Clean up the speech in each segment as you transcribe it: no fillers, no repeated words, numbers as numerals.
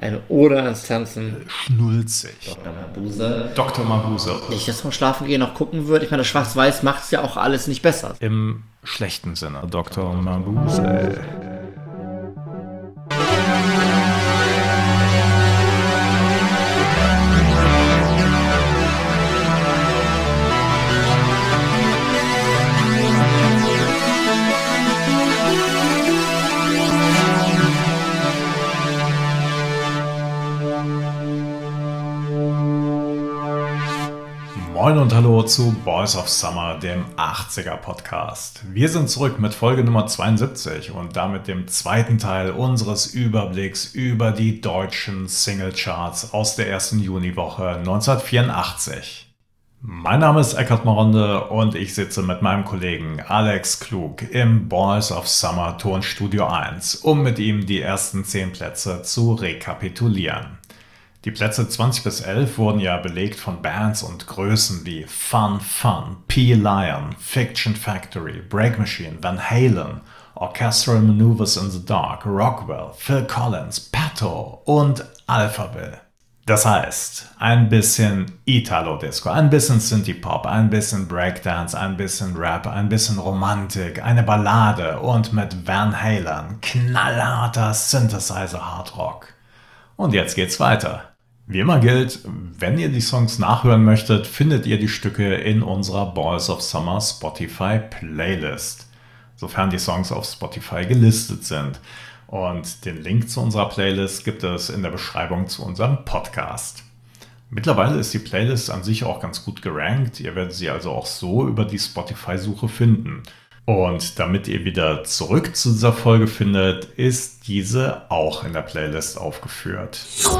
Eine Ode ans Tanzen. Schnulzig. Dr. Mabuse. Wenn ich jetzt mal schlafen gehe noch gucken würde, ich meine, Schwarz-Weiß macht es ja auch alles nicht besser. Im schlechten Sinne. Dr. Mabuse. Moin und hallo zu Boys of Summer, dem 80er Podcast. Wir sind zurück mit Folge Nummer 72 und damit dem zweiten Teil unseres Überblicks über die deutschen Singlecharts aus der ersten Juniwoche 1984. Mein Name ist Eckhard Moronde und ich sitze mit meinem Kollegen Alex Klug im Boys of Summer Tonstudio 1, um mit ihm die ersten 10 Plätze zu rekapitulieren. Die Plätze 20 bis 11 wurden ja belegt von Bands und Größen wie Fun Fun, P-Lion, Fiction Factory, Break Machine, Van Halen, Orchestral Maneuvers in the Dark, Rockwell, Phil Collins, Patto und Alphaville. Das heißt, ein bisschen Italo-Disco, ein bisschen Synthie-Pop, ein bisschen Breakdance, ein bisschen Rap, ein bisschen Romantik, eine Ballade und mit Van Halen knallharter Synthesizer-Hardrock. Und jetzt geht's weiter. Wie immer gilt, wenn ihr die Songs nachhören möchtet, findet ihr die Stücke in unserer Boys of Summer Spotify Playlist, sofern die Songs auf Spotify gelistet sind. Und den Link zu unserer Playlist gibt es in der Beschreibung zu unserem Podcast. Mittlerweile ist die Playlist an sich auch ganz gut gerankt, ihr werdet sie also auch so über die Spotify-Suche finden. Und damit ihr wieder zurück zu dieser Folge findet, ist diese auch in der Playlist aufgeführt.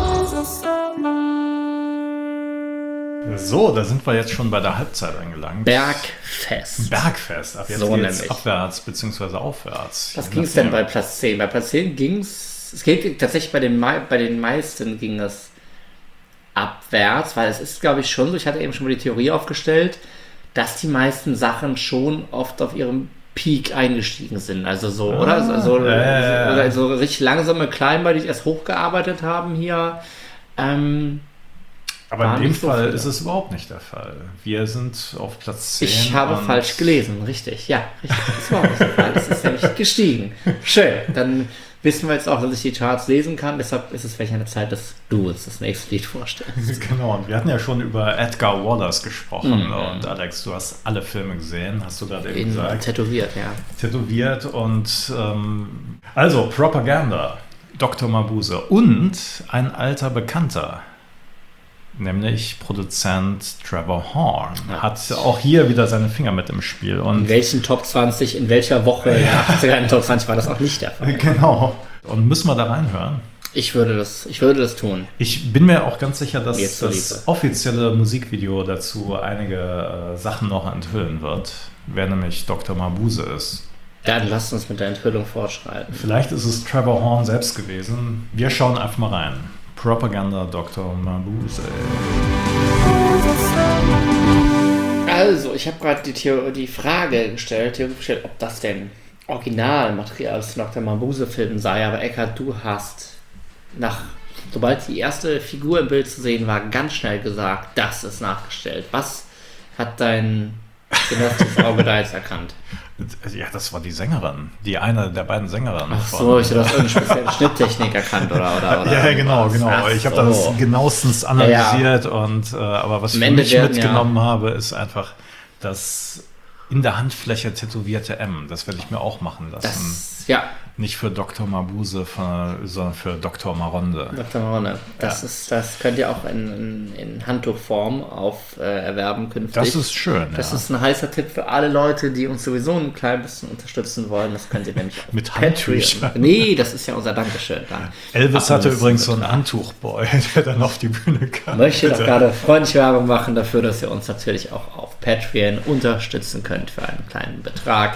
So, da sind wir jetzt schon bei der Halbzeit angelangt. Bergfest. Ab jetzt so geht's abwärts bzw. aufwärts. Was ging es denn bei Platz 10? Bei Platz 10 ging es geht tatsächlich bei den meisten ging es abwärts, weil es ist, glaube ich, schon so, ich hatte eben schon mal die Theorie aufgestellt, dass die meisten Sachen schon oft auf ihrem Peak eingestiegen sind. Also so, oder? So richtig langsame Climber, die sich erst hochgearbeitet haben hier. Aber in dem Fall ist es überhaupt nicht der Fall. Wir sind auf Platz 10. Ich habe falsch gelesen, richtig. Ja, richtig. Das war auch nicht der Fall. Es ist nämlich gestiegen. Schön. Dann wissen wir jetzt auch, dass ich die Charts lesen kann. Deshalb ist es vielleicht eine Zeit, dass du uns das nächste Lied vorstellst. Genau. Und wir hatten ja schon über Edgar Wallace gesprochen. Und Alex, du hast alle Filme gesehen, hast du gerade eben gesagt. Tätowiert, ja. Tätowiert und also Propaganda, Dr. Mabuse und ein alter Bekannter. Nämlich Produzent Trevor Horn hat auch hier wieder seine Finger mit im Spiel. Und in welchen Top 20, in welcher Woche in der 80er in Top 20 war das auch nicht der Fall. Genau. Und müssen wir da reinhören? Ich würde das tun. Ich bin mir auch ganz sicher, dass das offizielle Musikvideo dazu einige Sachen noch enthüllen wird, wer nämlich Dr. Mabuse ist. Dann lasst uns mit der Enthüllung fortschreiten. Vielleicht ist es Trevor Horn selbst gewesen. Wir schauen einfach mal rein. Propaganda Dr. Mabuse. Also, ich habe gerade die Frage gestellt, ob das denn Originalmaterial aus Dr. Mabuse-Filmen sei, aber Eckhard, du hast sobald die erste Figur im Bild zu sehen war, ganz schnell gesagt, das ist nachgestellt. Was hat dein genossisches Auge da jetzt erkannt? Ja, das war die Sängerin. Eine der beiden Sängerinnen. Ach so, ich habe das irgendeine spezielle Schnitttechnik erkannt, oder? Ja, genau. Ich habe das genauestens analysiert und aber was ich mitgenommen habe, ist einfach das in der Handfläche tätowierte M. Das werde ich mir auch machen lassen. Nicht für Dr. Mabuse, sondern für Dr. Maronde. Dr. Maronde. Das könnt ihr auch in Handtuchform erwerben künftig. Das ist schön, Das ist ein heißer Tipp für alle Leute, die uns sowieso ein klein bisschen unterstützen wollen. Das könnt ihr nämlich auch mit Handtüchern. Nee, das ist ja unser Dankeschön. Elvis hatte übrigens so einen Handtuchboy, der dann auf die Bühne kam. Ich möchte doch gerade freundlich Werbung machen dafür, dass ihr uns natürlich auch auf Patreon unterstützen könnt für einen kleinen Betrag.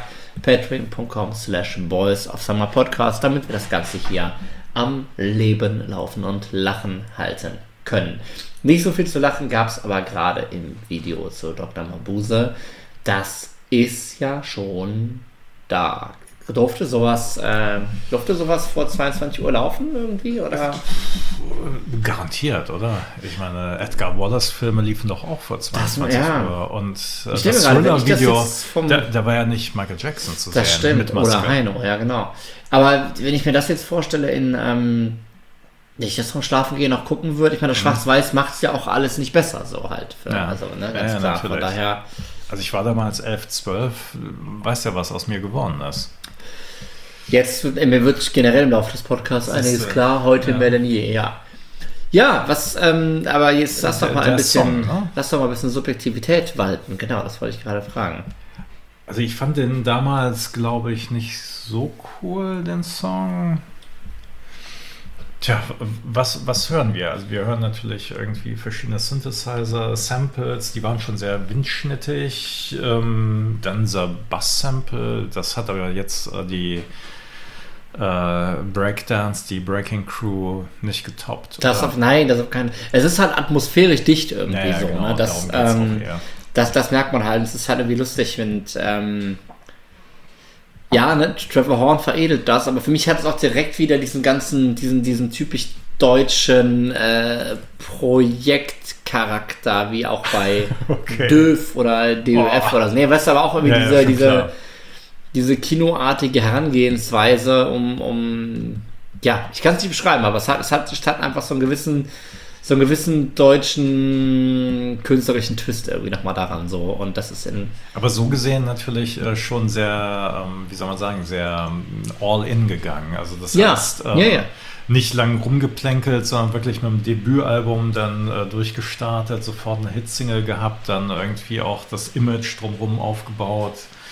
patreon.com/boysofsummerpodcast, damit wir das Ganze hier am Leben laufen und lachen halten können. Nicht so viel zu lachen gab es aber gerade im Video zu Dr. Mabuse. Das ist ja schon da. Durfte sowas vor 22 Uhr laufen irgendwie, oder? Garantiert, oder? Ich meine, Edgar Wallace-Filme liefen doch auch vor 22 Uhr. Und das Thriller-Video, da war ja nicht Michael Jackson zu sehen. Das stimmt, mit Maske. Oder Heino, ja genau. Aber wenn ich mir das jetzt vorstelle, wenn ich das vom Schlafen gehen noch gucken würde, ich meine, das Schwarz-Weiß macht es ja auch alles nicht besser, so halt. Ganz klar, natürlich. Von daher... Also ich war damals 11, 12, weiß ja, was aus mir geworden ist. Jetzt, mir wird generell im Laufe des Podcasts einiges klar, heute mehr denn je, ja. Ja, aber jetzt lass doch mal ein bisschen Subjektivität walten. Genau, das wollte ich gerade fragen. Also ich fand den damals, glaube ich, nicht so cool, den Song. Tja, was hören wir? Also wir hören natürlich irgendwie verschiedene Synthesizer, Samples, die waren schon sehr windschnittig. Dann dieser Bass-Sample, das hat aber jetzt die Breakdance, die Breaking Crew nicht getoppt. Nein, das auf keinen. Es ist halt atmosphärisch dicht irgendwie so. Genau, ne? Das merkt man halt. Es ist halt irgendwie lustig, wenn Trevor Horn veredelt das, aber für mich hat es auch direkt wieder diesen typisch deutschen Projektcharakter, wie auch bei DÖF oder DÖF oder so. Nee, weißt du, aber auch irgendwie diese kinoartige Herangehensweise ich kann es nicht beschreiben, aber es hat einfach so einen gewissen deutschen künstlerischen Twist irgendwie nochmal daran so, und das ist aber so gesehen natürlich schon sehr, wie soll man sagen, sehr all-in gegangen, also das heißt nicht lang rumgeplänkelt, sondern wirklich mit dem Debütalbum dann durchgestartet, sofort eine Hitsingle gehabt, dann irgendwie auch das Image drumherum aufgebaut,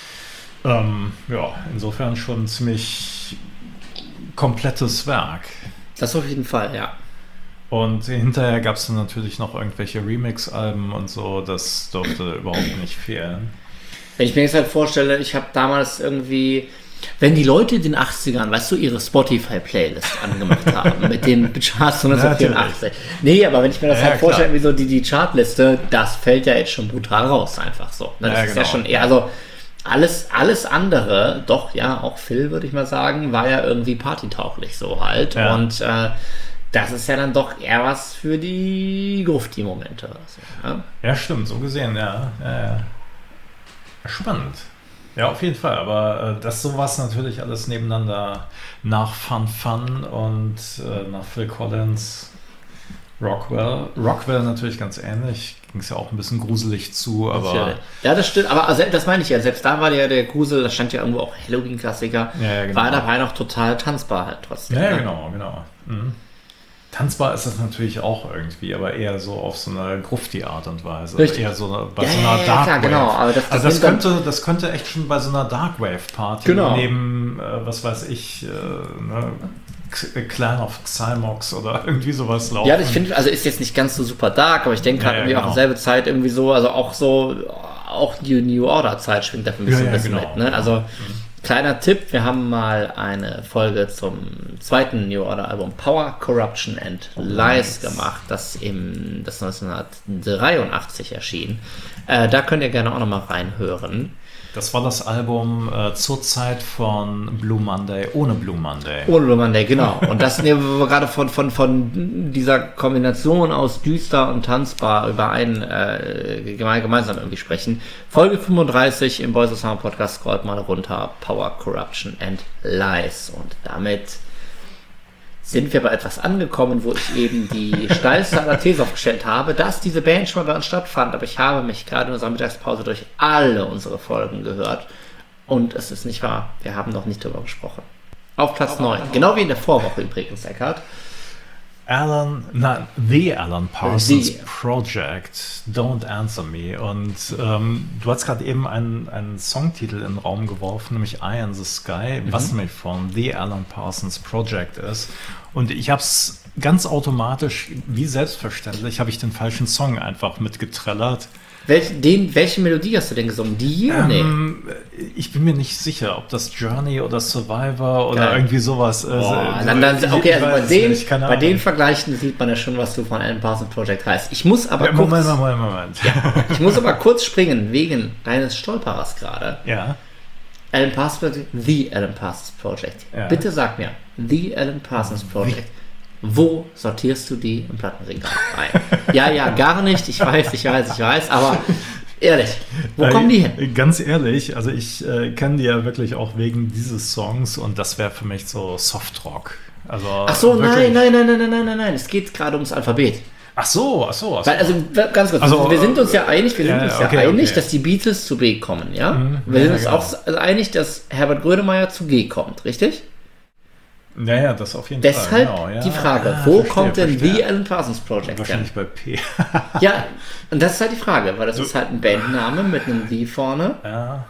insofern schon ein ziemlich komplettes Werk. Das auf jeden Fall, ja. Und hinterher gab es dann natürlich noch irgendwelche Remix-Alben und so, das durfte überhaupt nicht fehlen. Wenn ich mir jetzt halt vorstelle, ich habe damals irgendwie, wenn die Leute in den 80ern, weißt du, ihre Spotify-Playlist angemacht haben, mit den Charts 1984. Nee, aber wenn ich mir das vorstelle, wie so die Chartliste, das fällt ja jetzt schon brutal raus, einfach so. Das ist ja schon eher, also alles andere, doch, ja, auch Phil, würde ich mal sagen, war ja irgendwie partytauglich so halt. Ja. Und das ist ja dann doch eher was für die Grufti-Momente. So, ne? Ja, stimmt, so gesehen, ja. Spannend. Ja, auf jeden Fall, aber das sowas natürlich alles nebeneinander nach Fun und nach Phil Collins, Rockwell natürlich ganz ähnlich, ging es ja auch ein bisschen gruselig zu, aber... Ja, das stimmt, aber das meine ich ja, selbst da war der Grusel, da stand ja irgendwo auch Halloween-Klassiker, genau. War dabei noch total tanzbar halt trotzdem. Ja, genau. Mhm. Tanzbar ist das natürlich auch irgendwie, aber eher so auf so eine Grufti-Art und Weise. Richtig. Eher so bei so einer Darkwave. Genau, aber das könnte echt schon bei so einer Darkwave-Party neben, was weiß ich, Clan of Xymox oder irgendwie sowas laufen. Ja, ich finde, also ist jetzt nicht ganz so super dark, aber ich denke gerade irgendwie auch in selbe Zeit irgendwie so, also auch die New Order-Zeit schwingt da für mich so ein bisschen mit. Ne? Also kleiner Tipp, wir haben mal eine Folge zum zweiten New Order Album Power, Corruption and Lies gemacht, das 1983 erschien. Da könnt ihr gerne auch nochmal reinhören. Das war das Album zur Zeit von Blue Monday, ohne Blue Monday. Ohne Blue Monday, genau. Und das nehmen wir gerade von dieser Kombination aus düster und tanzbar über einen gemeinsam irgendwie sprechen. Folge 35 im Boys of Summer Podcast, scrollt mal runter, Power, Corruption and Lies. Und damit sind wir bei etwas angekommen, wo ich eben die steilste aller These aufgestellt habe, dass diese Band schon mal bei uns stattfand, aber ich habe mich gerade in unserer Mittagspause durch alle unsere Folgen gehört und es ist nicht wahr, wir haben noch nicht darüber gesprochen. Auf Platz 9, genau wie in der Vorwoche übrigens, Eckhard. The Alan Parsons Project, Don't Answer Me. Und du hast gerade eben einen Songtitel in den Raum geworfen, nämlich Eye in the Sky, was nämlich von The Alan Parsons Project ist. Und ich habe es ganz automatisch, wie selbstverständlich, habe ich den falschen Song einfach mitgetrellert. Welche Melodie hast du denn gesungen? Die? Nee. Ich bin mir nicht sicher, ob das Journey oder Survivor oder irgendwie sowas ist. Bei den Vergleichen sieht man ja schon, was du von Alan Parsons Project heißt. Ich muss aber Moment. Ja, ich muss aber kurz springen, wegen deines Stolperers gerade. Ja. Alan Parsons Project, The Alan Parsons Project. Ja. Bitte sag mir, The Alan Parsons Project. Wo sortierst du die im Plattenregal rein? Ja, gar nicht. Ich weiß, aber ehrlich, wo kommen die hin? Ganz ehrlich, also ich kenne die ja wirklich auch wegen dieses Songs und das wäre für mich so Softrock. Also ach so, nein. Es geht gerade ums Alphabet. Ach so. Weil, also ganz kurz, wir sind uns ja einig, dass die Beatles zu B kommen, ja? Wir sind uns auch einig, dass Herbert Grönemeyer zu G kommt, richtig? Ja, das auf jeden Fall. Deshalb die Frage, wo kommt denn The Alan Parsons Project Wahrscheinlich bei P. Ja, und das ist halt die Frage, weil das ist halt ein Bandname mit einem The vorne. Ja.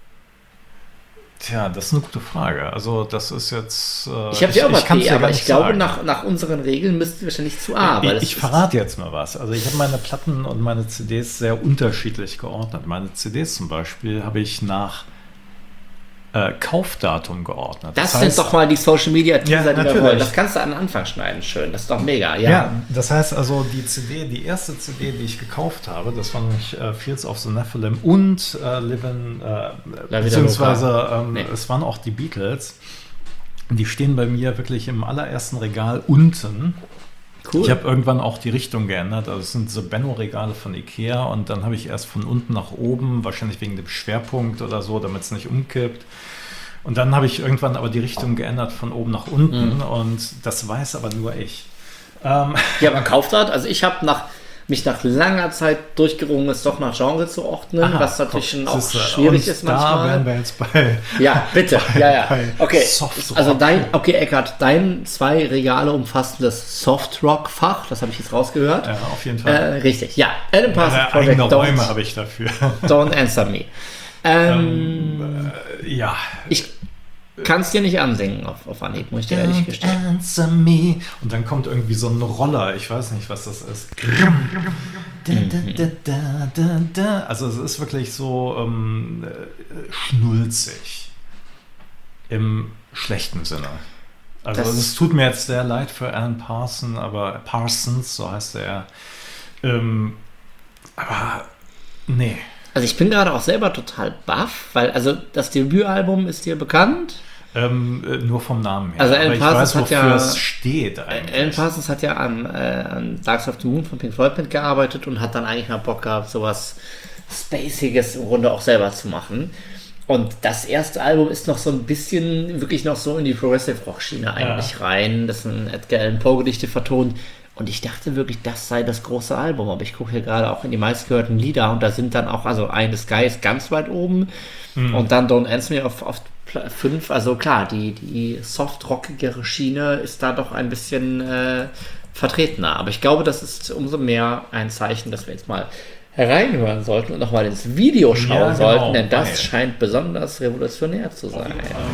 Tja, das ist eine gute Frage. Also das ist jetzt... ich habe sie auch bei P, aber ich glaube, nach unseren Regeln müssten wir wahrscheinlich zu A. Ich verrate jetzt mal was. Also ich habe meine Platten und meine CDs sehr unterschiedlich geordnet. Meine CDs zum Beispiel habe ich nach Kaufdatum geordnet. Das sind doch mal die Social Media Teaser, die wir wollen. Das kannst du an den Anfang schneiden, schön. Das ist doch mega. Ja, das heißt also, die erste CD, die ich gekauft habe, das war nämlich Fields of the Nephilim und beziehungsweise es waren auch die Beatles. Die stehen bei mir wirklich im allerersten Regal unten. Cool. Ich habe irgendwann auch die Richtung geändert. Also es sind so Benno-Regale von Ikea und dann habe ich erst von unten nach oben, wahrscheinlich wegen dem Schwerpunkt oder so, damit es nicht umkippt. Und dann habe ich irgendwann aber die Richtung geändert von oben nach unten und das weiß aber nur ich. Ja, aber Kaufrad, also ich habe mich nach langer Zeit durchgerungen, es doch nach Genre zu ordnen, was natürlich schon auch schwierig ist manchmal. Da wären wir jetzt bei... Ja, bitte. Okay, also Eckart, dein 2 Regale umfassendes Softrock-Fach, das habe ich jetzt rausgehört. Ja, auf jeden Fall. Richtig, ja. Alan Parsons Project, Räume habe ich dafür. Don't answer me. Ja. Ich kann es dir nicht ansingen auf Anhieb, muss ich dir ehrlich gestehen. Answer me. Und dann kommt irgendwie so ein Roller, ich weiß nicht, was das ist. Also es ist wirklich so schnulzig. Im schlechten Sinne. Also es tut mir jetzt sehr leid für Alan Parsons, aber Parsons, so heißt er. Aber nee. Also ich bin gerade auch selber total baff, weil also das Debütalbum ist dir bekannt? Nur vom Namen her. Also Alan Parsons ich weiß, wofür es steht eigentlich. Alan Parsons hat ja an Dark Side of the Moon von Pink Floyd mitgearbeitet und hat dann eigentlich mal Bock gehabt, sowas Spaciges im Grunde auch selber zu machen. Und das erste Album ist noch so ein bisschen, wirklich noch so in die Progressive Rock Schiene eigentlich rein. Das sind Edgar Allan Poe Gedichte vertont. Und ich dachte wirklich, das sei das große Album. Aber ich gucke hier gerade auch in die meistgehörten Lieder und da sind dann auch, also Eye in the Sky ist ganz weit oben und dann Don't Answer Me auf 5. Also klar, die soft-rockigere Schiene ist da doch ein bisschen vertretener. Aber ich glaube, das ist umso mehr ein Zeichen, dass wir jetzt mal hereinhören sollten und nochmal ins Video schauen sollten, denn das scheint besonders revolutionär zu sein.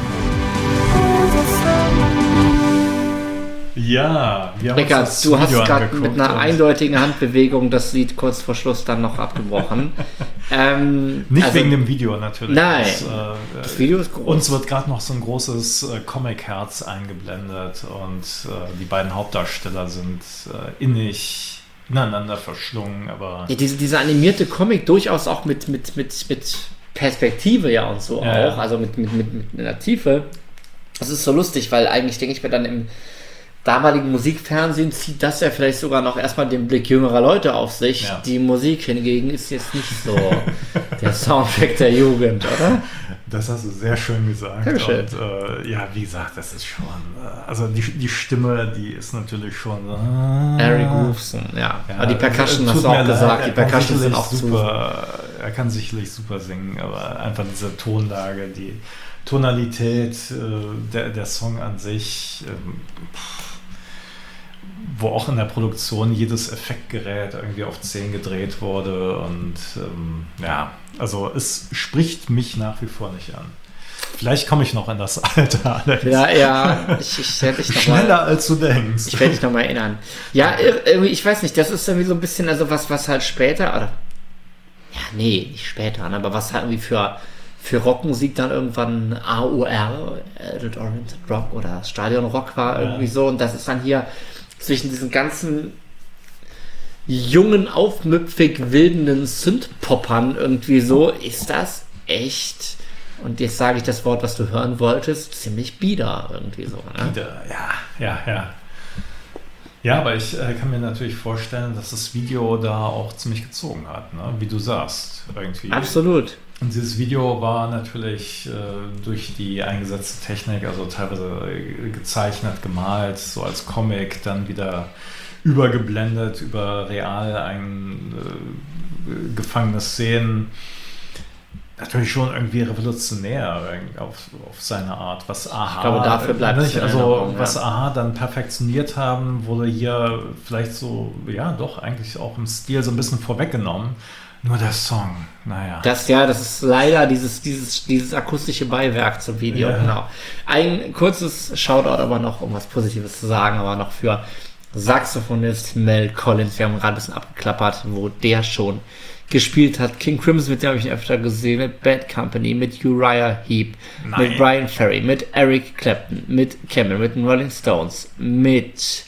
Ja, wir haben Rickard, du hast gerade mit einer eindeutigen Handbewegung das Lied kurz vor Schluss dann noch abgebrochen. Nicht wegen dem Video natürlich. Nein, das Video ist groß. Uns wird gerade noch so ein großes Comic-Herz eingeblendet und die beiden Hauptdarsteller sind innig ineinander verschlungen. Aber ja, diese animierte Comic durchaus auch mit Perspektive und so auch, also mit einer Tiefe. Das ist so lustig, weil eigentlich denke ich mir dann im damaligen Musikfernsehen zieht das ja vielleicht sogar noch erstmal den Blick jüngerer Leute auf sich. Ja. Die Musik hingegen ist jetzt nicht so der Soundtrack der Jugend, oder? Das hast du sehr schön gesagt. Dankeschön. Und ja, wie gesagt, das ist schon, also die Stimme, die ist natürlich schon Harry Grooveson, ja. Aber die Percussion, hast du auch gesagt, die Percussion sind auch super. Er kann sicherlich super singen, aber einfach diese Tonlage, die Tonalität, der Song an sich, wo auch in der Produktion jedes Effektgerät irgendwie auf 10 gedreht wurde und ja, also es spricht mich nach wie vor nicht an. Vielleicht komme ich noch in das Alter, Alex. Ja, ich werde dich noch schneller als du denkst. Ich werde dich noch mal erinnern. Ja, irgendwie, ich weiß nicht, das ist irgendwie so ein bisschen, also was halt später, oder ja, nee, nicht später, aber was halt irgendwie für Rockmusik dann irgendwann AOR, Adult Oriented Rock oder Stadion Rock war irgendwie so, und das ist dann hier zwischen diesen ganzen jungen, aufmüpfig wildenden Synth-Poppern irgendwie so, ist das echt und jetzt sage ich das Wort, was du hören wolltest, ziemlich bieder irgendwie so. Ne? Bieder, ja. Ja, aber ich kann mir natürlich vorstellen, dass das Video da auch ziemlich gezogen hat, ne? Wie du sagst, irgendwie. Absolut. Und dieses Video war natürlich durch die eingesetzte Technik, also teilweise gezeichnet, gemalt, so als Comic, dann wieder übergeblendet über real eingefangene Szenen. Natürlich schon irgendwie revolutionär auf seine Art, was Aha, ich glaube, dafür bleibt es in Erinnerung, was Aha dann perfektioniert haben, wurde hier vielleicht so, ja doch, eigentlich auch im Stil so ein bisschen vorweggenommen. Nur der Song, naja. Das ist leider dieses akustische Beiwerk zum Video, genau. Ein kurzes Shoutout aber noch, um was Positives zu sagen, aber noch für Saxophonist Mel Collins. Wir haben gerade ein bisschen abgeklappert, wo der schon gespielt hat. King Crimson, mit dem habe ich ihn öfter gesehen, mit Bad Company, mit Uriah Heep, mit Brian Ferry, mit Eric Clapton, mit Cameron, mit den Rolling Stones, mit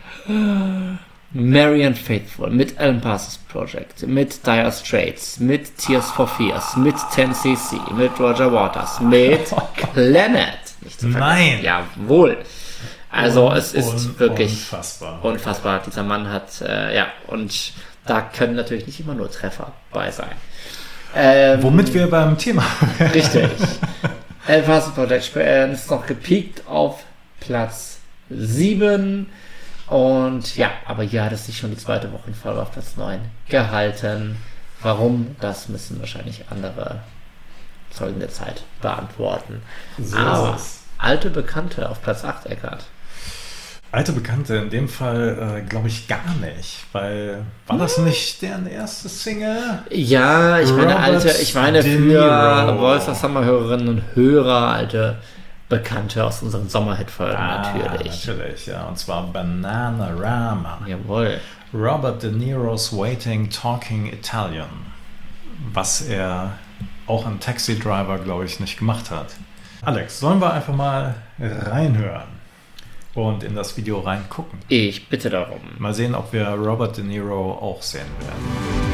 Marianne Faithfull, mit Alan Parsons Project, mit Dire Straits, mit Tears for Fears, mit 10cc, mit Roger Waters, mit Planet. Nicht zu vergessen. Nein! Jawohl. Also es ist wirklich unfassbar. Dieser Mann hat, und da können natürlich nicht immer nur Treffer bei sein. Womit wir beim Thema. Richtig. Alan Parsons Project ist noch gepiekt auf Platz 7. Und ja, aber hier hat es sich schon die zweite Woche in Folge auf Platz 9 gehalten. Warum? Das müssen wahrscheinlich andere Zeugen der Zeit beantworten. So aber ist es. alte Bekannte auf Platz 8, Eckart. Alte Bekannte, in dem Fall glaube ich gar nicht, weil war das nicht deren erste Single? Ja, ich meine De für Niro. Voice of Summer Hörerinnen und Hörer, alte Bekannte aus unseren Sommerhit-Folgen natürlich. Natürlich, ja, und zwar Bananarama. Jawohl. Robert De Niro's Waiting Talking Italian, was er auch im Taxi Driver, glaube ich, nicht gemacht hat. Alex, sollen wir einfach mal reinhören und in das Video reingucken? Ich bitte darum. Mal sehen, ob wir Robert De Niro auch sehen werden.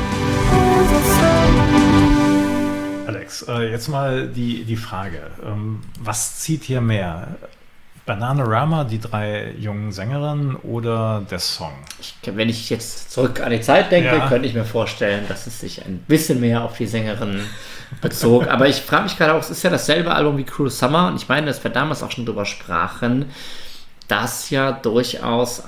Alex, jetzt mal die Frage. Was zieht hier mehr? Bananarama, die 3 jungen Sängerinnen oder der Song? Wenn ich jetzt zurück an die Zeit denke, Ja. könnte ich mir vorstellen, dass es sich ein bisschen mehr auf die Sängerin bezog. Aber ich frage mich gerade auch, es ist ja dasselbe Album wie Cruel Summer. Und ich meine, dass wir damals auch schon drüber sprachen, dass ja durchaus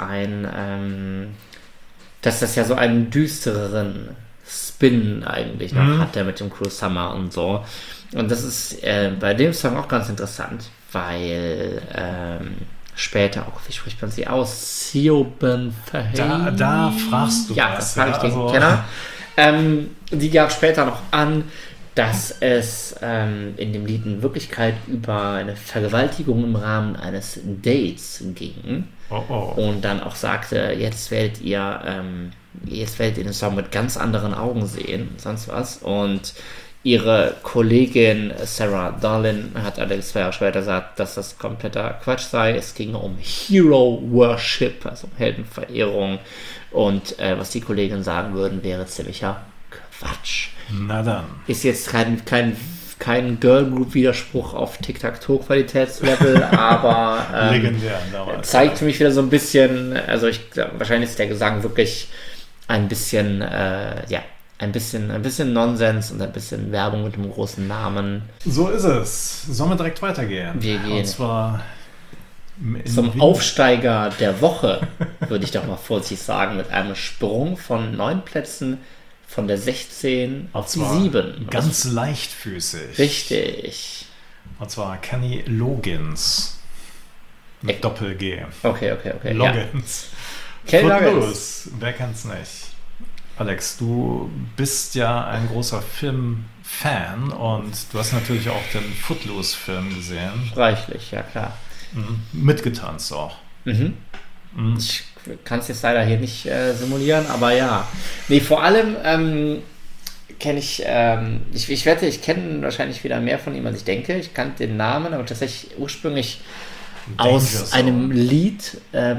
dass das ja so einen düstereren Spin eigentlich noch hat, der mit dem Cruel Summer und so. Und das ist bei dem Song auch ganz interessant, weil später auch, wie spricht man sie aus? Siobhan Fahey? Da fragst du ja, was. das frage ich den Kenner. Die gab später noch an, dass es in dem Lied in Wirklichkeit über eine Vergewaltigung im Rahmen eines Dates ging. Oh. Und dann auch sagte, jetzt werdet ihr den Song mit ganz anderen Augen sehen, sonst was. Und ihre Kollegin Sarah Darlin hat allerdings 2 Jahre später gesagt, dass das kompletter Quatsch sei. Es ging um Hero Worship, also um Heldenverehrung. Und was die Kollegin sagen würden, wäre ziemlicher Quatsch. Na dann. Ist jetzt kein Girl-Group-Widerspruch auf Tic-Tac-Toe-Qualitätslevel, aber Legendär damals. zeigt für mich wieder so ein bisschen, also wahrscheinlich ist der Gesang wirklich ein bisschen, ein bisschen Nonsens und ein bisschen Werbung mit einem großen Namen. So ist es. Sollen wir direkt weitergehen? Wir gehen. Und zwar Zum Aufsteiger der Woche, würde ich doch mal vorsichtig sagen, mit einem Sprung von 9 Plätzen von der 16 auf die 7. Ganz leichtfüßig. Richtig. Und zwar Kenny Loggins. Mit Doppel-G. Okay. Loggins. Kenny Loggins. Footloose. Wer kennt's nicht? Alex, du bist ja ein großer Filmfan und du hast natürlich auch den Footloose-Film gesehen. Reichlich, ja klar. Mitgetanzt auch. Ich kann es jetzt leider hier nicht simulieren, aber ja. Nee, vor allem kenne ich wette, ich kenne wahrscheinlich wieder mehr von ihm, als ich denke. Ich kannte den Namen, aber tatsächlich ursprünglich aus einem Lied,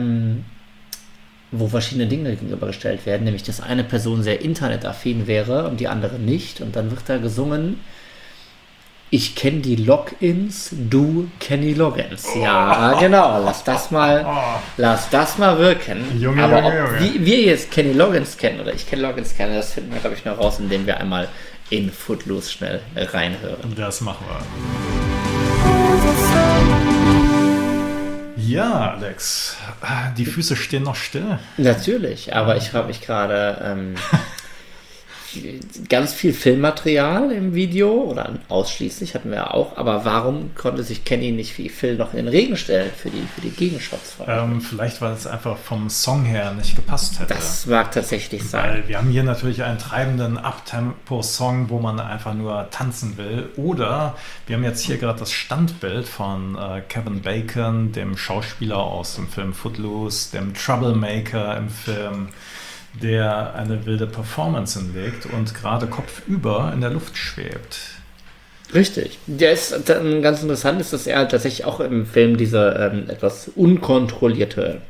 wo verschiedene Dinge gegenübergestellt werden, nämlich dass eine Person sehr internetaffin wäre und die andere nicht. Und dann wird da gesungen Ich kenne die Logins, du Kenny Loggins. Ja, genau. Lass das mal wirken. Junge, Aber Junge, ob Junge. wir jetzt Kenny Loggins kennen oder ich Kenny Loggins kenne, das finden wir, glaube ich, nur raus, indem wir einmal in Footloose schnell reinhören. Das machen wir. Ja, Alex, die Füße stehen noch still. Natürlich, aber ich habe mich gerade ganz viel Filmmaterial im Video oder ausschließlich hatten wir ja auch, aber warum konnte sich Kenny nicht wie Phil noch in den Regen stellen für die Gegenshots? Vielleicht, weil es einfach vom Song her nicht gepasst hätte. Das mag tatsächlich sein. Weil wir haben hier natürlich einen treibenden Uptempo-Song, wo man einfach nur tanzen will. Oder wir haben jetzt hier gerade das Standbild von Kevin Bacon, dem Schauspieler aus dem Film Footloose, dem Troublemaker im Film, der eine wilde Performance hinlegt und gerade kopfüber in der Luft schwebt. Richtig. Der ist ganz interessant, ist, dass er halt tatsächlich auch im Film diesen etwas unkontrollierten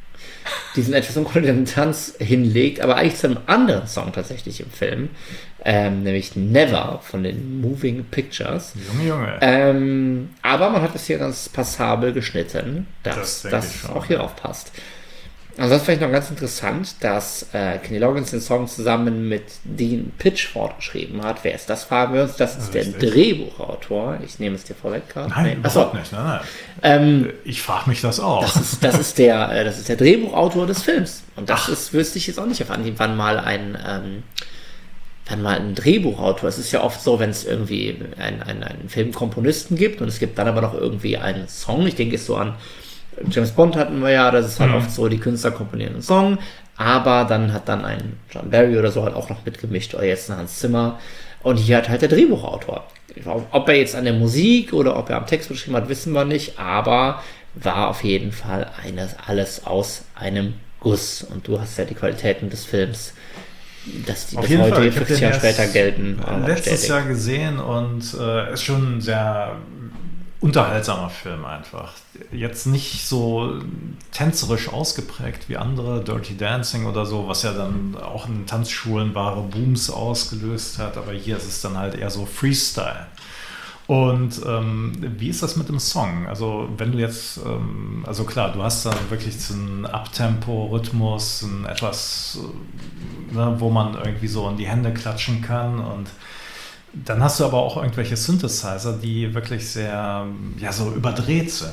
Tanz hinlegt, aber eigentlich zu einem anderen Song tatsächlich im Film, nämlich Never von den Moving Pictures. Junge. Aber man hat es hier ganz passabel geschnitten, dass das auch hierauf passt. Ansonsten vielleicht noch ganz interessant, dass Kenny Loggins den Song zusammen mit Dean Pitchford geschrieben hat. Wer ist das, fragen wir uns. Das ist der Drehbuchautor. Ich nehme es dir vorweg gerade. Nein, überhaupt nicht. Nein. Ich frage mich das auch. Das ist der Drehbuchautor des Films. Und wüsste ich jetzt auch nicht auf Anhieb, wann mal ein Drehbuchautor. Es ist ja oft so, wenn es irgendwie einen Filmkomponisten gibt und es gibt dann aber noch irgendwie einen Song. Ich denke es so an James Bond hatten wir ja, das ist halt oft so, die Künstler komponieren einen Song, aber dann hat dann ein John Barry oder so halt auch noch mitgemischt oder jetzt ein Hans Zimmer und hier hat halt der Drehbuchautor. Ob er jetzt an der Musik oder ob er am Text geschrieben hat, wissen wir nicht, aber war auf jeden Fall alles aus einem Guss und du hast ja die Qualitäten des Films, dass die bis heute 50 Jahre später gelten. Letztes Jahr gesehen und ist schon ein sehr unterhaltsamer Film einfach. Jetzt nicht so tänzerisch ausgeprägt wie andere, Dirty Dancing oder so, was ja dann auch in Tanzschulen wahre Booms ausgelöst hat, aber hier ist es dann halt eher so Freestyle. Und wie ist das mit dem Song? Also wenn du jetzt, also klar, du hast da wirklich so einen Abtempo-Rhythmus, ein etwas, wo man irgendwie so in die Hände klatschen kann und dann hast du aber auch irgendwelche Synthesizer, die wirklich sehr, so überdreht sind.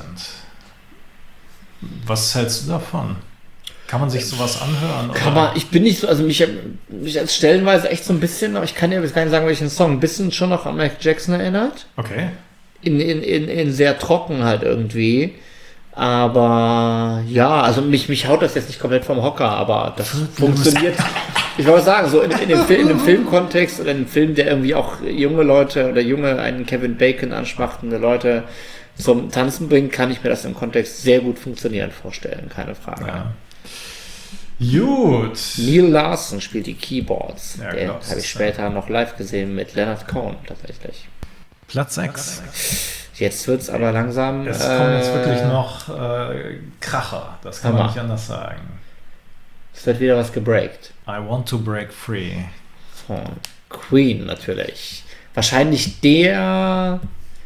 Was hältst du davon? Kann man sich sowas anhören? Ich bin nicht so, also mich als stellenweise echt so ein bisschen, aber ich kann dir jetzt gar nicht sagen, welchen Song, ein bisschen schon noch an Michael Jackson erinnert. Okay. In sehr trocken halt irgendwie. Aber ja, also mich haut das jetzt nicht komplett vom Hocker, aber das funktioniert. Ich wollte sagen, so in dem Filmkontext oder in einem Film, der irgendwie auch junge Leute oder einen Kevin Bacon ansprechende Leute zum Tanzen bringt, kann ich mir das im Kontext sehr gut funktionieren vorstellen, keine Frage. Ja. Gut. Neil Larson spielt die Keyboards. Ja, Den habe ich später noch live gesehen mit Leonard Cohen tatsächlich. Platz 6. Jetzt wird es aber langsam. Es kommen jetzt wirklich noch Kracher, das kann man nicht anders sagen. Es wird wieder was gebreakt. I Want to Break Free. Von Queen natürlich. Wahrscheinlich der.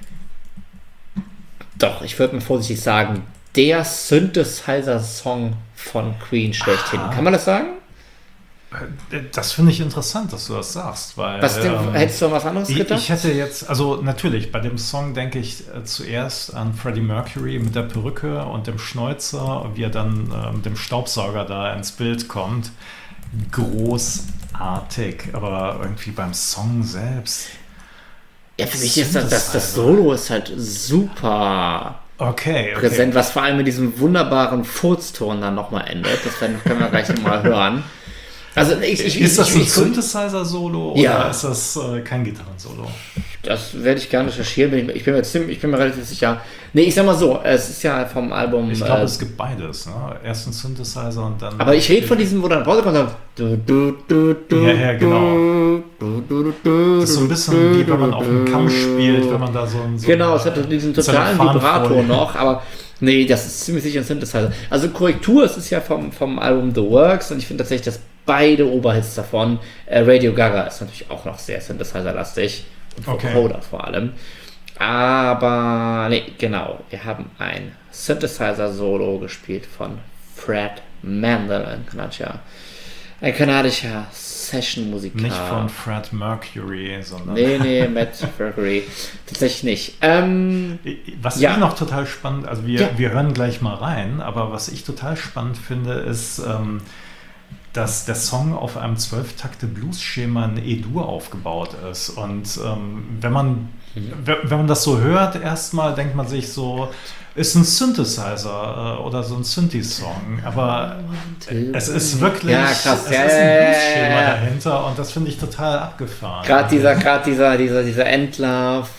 Doch, ich würde mal vorsichtig sagen, der Synthesizer-Song von Queen schlechthin. Kann man das sagen? Das finde ich interessant, dass du das sagst, weil hättest du an was anderes gedacht? Ich hätte jetzt, also natürlich, bei dem Song denke ich zuerst an Freddie Mercury mit der Perücke und dem Schnäuzer, wie er dann mit dem Staubsauger da ins Bild kommt. Großartig, aber irgendwie beim Song selbst. Ja, für mich ist das Solo ist halt super präsent, was vor allem mit diesem wunderbaren Furzton dann nochmal endet. Das können wir gleich nochmal hören. Also ist das ein Synthesizer-Solo oder ist das kein Gitarren-Solo? Das werde ich gerne recherchieren. Ich bin mir relativ sicher. Nee, ich sag mal so, es ist ja vom Album. Ich glaube, es gibt beides. Ne? Erst ein Synthesizer und dann. Aber ich rede von diesem, wo dann rauskommt. Ja, genau. Das ist so ein bisschen wie wenn man auf dem Kamm spielt, wenn man da so ein. Genau, es hat diesen totalen Vibrato noch, aber. Nee, das ist ziemlich sicher ein Synthesizer. Also Korrektur, es ist ja vom Album The Works und ich finde tatsächlich, dass beide Oberhits davon, Radio Gaga ist natürlich auch noch sehr Synthesizer-lastig und Vocoder vor allem. Aber, nee, genau. Wir haben ein Synthesizer-Solo gespielt von Fred Mandel, ein kanadischer Session-Musiker. Nicht von Fred Mercury, sondern... Nee, Matt Mercury. Tatsächlich nicht. Was ich noch total spannend, also wir hören gleich mal rein, aber was ich total spannend finde, ist, dass der Song auf einem 12-Takte-Blues-Schema in E-Dur aufgebaut ist. Und wenn man das so hört, erstmal denkt man sich so, ist ein Synthesizer oder so ein Synthi-Song, aber es ist wirklich krass. es ist ein Blues-Schema dahinter und das finde ich total abgefahren. Gerade dieser Endlauf.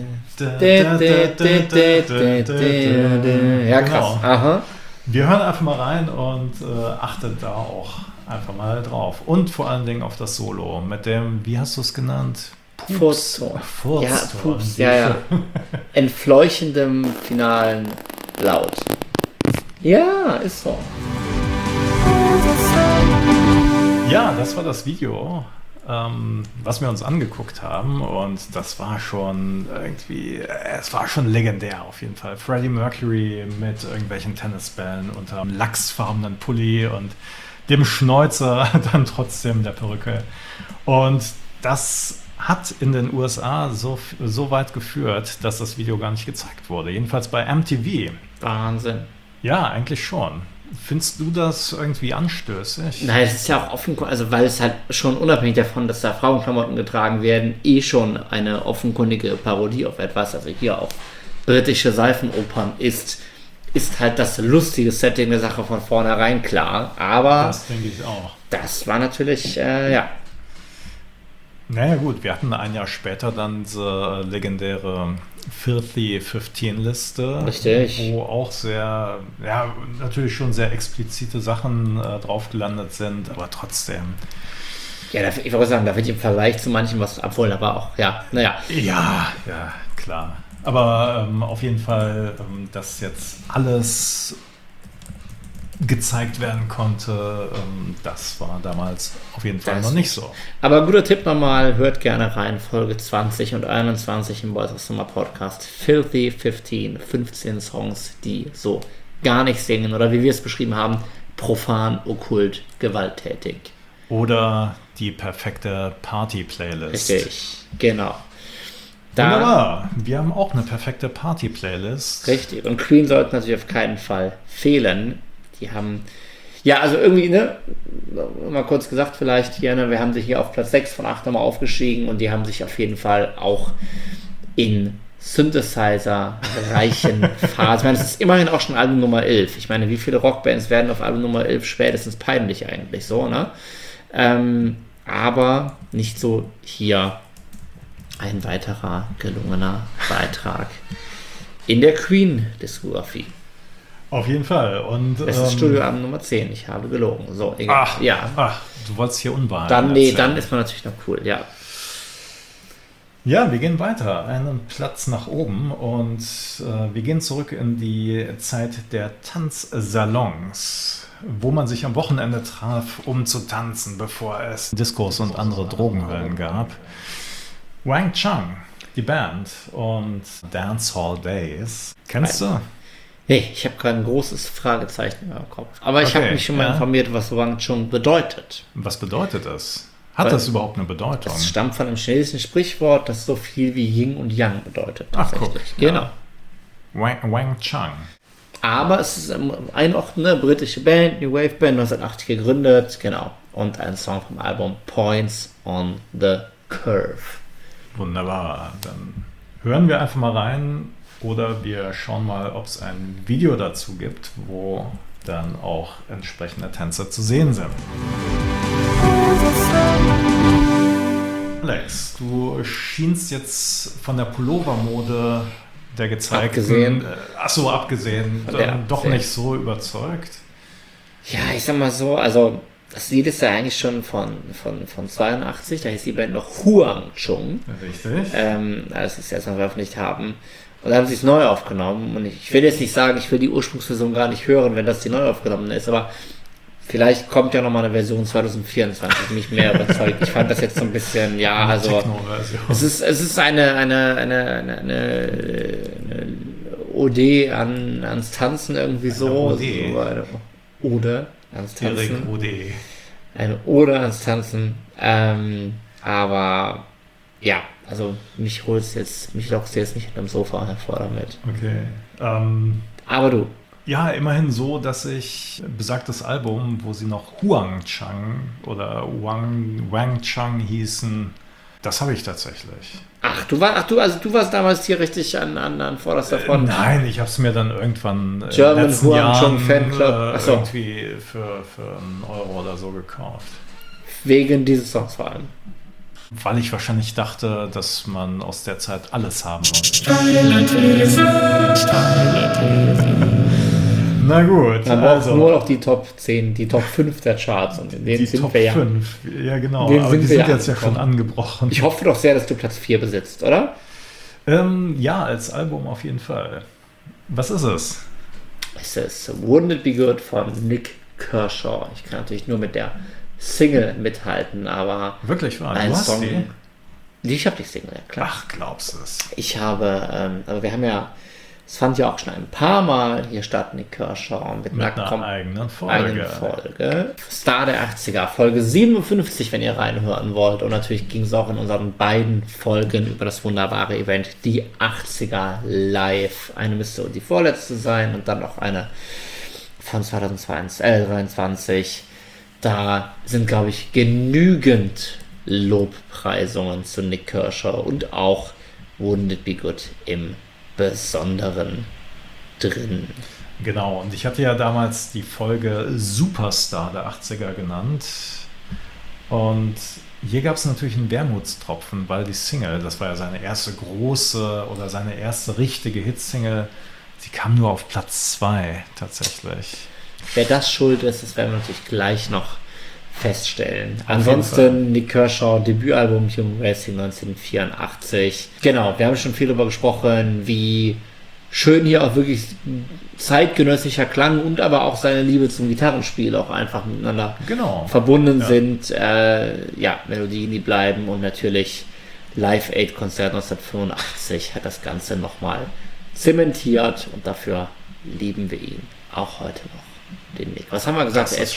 Ja, krass. Genau. Aha. Wir hören einfach mal rein und achtet da auch einfach mal drauf. Und vor allen Dingen auf das Solo mit dem, wie hast du es genannt? Furzton. Ja, Pups, ja. Entfleuchendem finalen Laut. Ja, ist so. Ja, das war das Video, was wir uns angeguckt haben und das war schon irgendwie, es war schon legendär auf jeden Fall. Freddie Mercury mit irgendwelchen Tennisbällen unter einem lachsfarbenen Pulli und dem Schnäuzer dann trotzdem der Perücke. Und das hat in den USA so weit geführt, dass das Video gar nicht gezeigt wurde. Jedenfalls bei MTV. Wahnsinn. Ja, eigentlich schon. Findest du das irgendwie anstößig? Nein, es ist ja auch offenkundig, also weil es halt schon unabhängig davon, dass da Frauenklamotten getragen werden, schon eine offenkundige Parodie auf etwas, also hier auch britische Seifenopern ist halt das lustige Setting der Sache von vornherein klar, aber das denke ich auch. Das war natürlich, Naja gut, wir hatten ein Jahr später dann diese legendäre Filthy 15 Liste, Richtig. Wo auch sehr, natürlich schon sehr explizite Sachen drauf gelandet sind, aber trotzdem. Ja, ich wollte sagen, da wird im Vergleich zu manchen was abholen, aber auch, naja. Ja, klar. Aber auf jeden Fall, dass jetzt alles gezeigt werden konnte, das war damals auf jeden Fall noch nicht so. Aber guter Tipp nochmal, hört gerne rein, Folge 20 und 21 im Boys of Summer Podcast. Filthy 15 Songs, die so gar nicht singen oder wie wir es beschrieben haben, profan, okkult, gewalttätig. Oder die perfekte Party-Playlist. Richtig, genau. Wunderbar, wir haben auch eine perfekte Party-Playlist. Richtig, und Queen sollten natürlich auf keinen Fall fehlen. Die haben, also irgendwie, mal kurz gesagt vielleicht hier, wir haben sich hier auf Platz 6 von 8 nochmal aufgestiegen und die haben sich auf jeden Fall auch in Synthesizer-reichen Phasen, ich meine, es ist immerhin auch schon Album Nummer 11. Ich meine, wie viele Rockbands werden auf Album Nummer 11 spätestens peinlich eigentlich so, ne? Aber nicht so hier ein weiterer gelungener Beitrag in der Queen-Diskografie. Auf jeden Fall. Und, das ist Studioalbum Nummer 10. Ich habe gelogen. So, egal. Ach, du wolltest hier Unwahrheit dann ist man natürlich noch cool, ja. Ja, wir gehen weiter. Einen Platz nach oben und wir gehen zurück in die Zeit der Tanzsalons, wo man sich am Wochenende traf, um zu tanzen, bevor es Discos und andere Drogenhöllen gab. Wang Chung, die Band und Dancehall Days. Kennst du? Nee, ich habe gerade ein großes Fragezeichen in meinem Kopf. Aber ich habe mich schon mal informiert, was Wang Chung bedeutet. Was bedeutet das? Hat das überhaupt eine Bedeutung? Es stammt von einem chinesischen Sprichwort, das so viel wie Yin und Yang bedeutet. Ach, guck. Genau. Wang Chung. Aber es ist eine britische Band, New Wave Band, 1980 gegründet, genau. Und ein Song vom Album Points on the Curve. Wunderbar. Dann hören wir einfach mal rein oder wir schauen mal, ob es ein Video dazu gibt, wo dann auch entsprechende Tänze zu sehen sind. Alex, du schienst jetzt von der Pullover-Mode der gezeigten, abgesehen, doch nicht so überzeugt. Ja, ich sag mal so, also das Lied ist ja eigentlich schon von 82, da hieß die Band noch Huang Chung. Richtig. Als sie es jetzt noch veröffentlicht haben. Und dann haben sie es neu aufgenommen. Und ich will jetzt nicht sagen, ich will die Ursprungsversion gar nicht hören, wenn das die neu aufgenommene ist, aber Vielleicht kommt ja nochmal eine Version 2024, die mich mehr überzeugt. Ich fand das jetzt so ein bisschen, also es ist eine Ode ans Tanzen irgendwie so. Eine Ode ans Tanzen. Eine Ode ans Tanzen. Aber ja, also mich lockst du jetzt nicht hinterm Sofa hervor damit. Okay. Aber du. Ja, immerhin so, dass ich besagtes Album, wo sie noch Huang Chang oder Wang Chang hießen, das habe ich tatsächlich. Du warst damals hier richtig an vorderster Front. Nein, ich habe es mir dann irgendwann German Huang Chang Fanclub irgendwie für €1 oder so gekauft. Wegen dieses Songs vor allem. Weil ich wahrscheinlich dachte, dass man aus der Zeit alles haben muss. Steile Thesen. Na gut. Man braucht nur noch die Top 10, die Top 5 der Charts und in denen sind Top wir ja. 5. Ja, genau. Aber die sind jetzt ja schon angebrochen. Ich hoffe doch sehr, dass du Platz 4 besitzt, oder? Ja, als Album auf jeden Fall. Was ist es? Es ist Wouldn't It Be Good von Nick Kershaw. Ich kann natürlich nur mit der Single mithalten, aber wirklich wahr? ein Du hast Song. Die? Ich habe die Single, ja klar. Ach, glaubst du es? Ich habe, aber wir haben ja, es fand ja auch schon ein paar Mal hier statt, Nick Kershaw mit einer eigenen Folge. Star der 80er, Folge 57, wenn ihr reinhören wollt. Und natürlich ging es auch in unseren beiden Folgen über das wunderbare Event, die 80er Live. Eine müsste die vorletzte sein und dann noch eine von 2023. Da sind, glaube ich, genügend Lobpreisungen zu Nick Kershaw und auch Wouldn't It Be Good im Besonderen drin. Genau, und ich hatte ja damals die Folge Superstar der 80er genannt. Und hier gab es natürlich einen Wermutstropfen, weil die Single, das war ja seine erste große oder seine erste richtige Hitsingle, sie kam nur auf Platz 2 tatsächlich. Wer das schuld ist, das werden wir natürlich gleich noch feststellen. Ansonsten Nick Kershaw, Debütalbum Human Racing 1984. Genau, wir haben schon viel darüber gesprochen, wie schön hier auch wirklich zeitgenössischer Klang und aber auch seine Liebe zum Gitarrenspiel auch einfach miteinander verbunden sind. Melodien, die bleiben und natürlich Live Aid Konzert 1985 hat das Ganze nochmal zementiert und dafür lieben wir ihn auch heute noch, den Nick. Was haben wir gesagt? Er ist